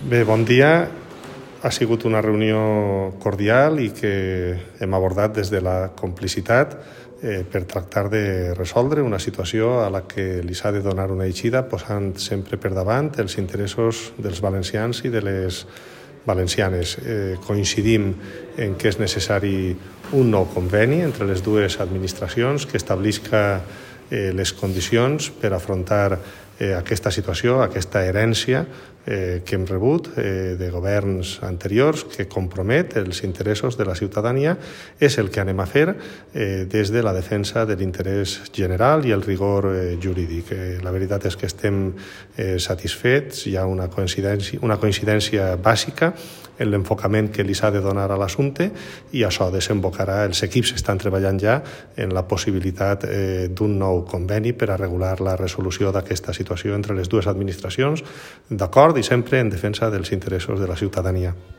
Bé, bon dia. Ha sigut una reunió cordial i que hem abordat des de la complicitat per tractar de resoldre una situació a la que li s'ha de donar una eixida posant sempre per davant els interessos dels valencians i de les valencianes. Coincidim en que és necessari un nou conveni entre les dues administracions que establisca les condicions per afrontar aquesta situació, aquesta herència que hem rebut de governs anteriors que compromet els interessos de la ciutadania. És el que anem a fer des de la defensa de l'interès general i el rigor jurídic. La veritat és que estem satisfets, hi ha una coincidència bàsica en l'enfocament que li s'ha de donar a l'assumpte i això desembocarà, els equips estan treballant ja en la possibilitat d'un nou conveni per a regular la resolució d'aquesta situació entre les dues administracions, d'acord i sempre en defensa dels interessos de la ciutadania.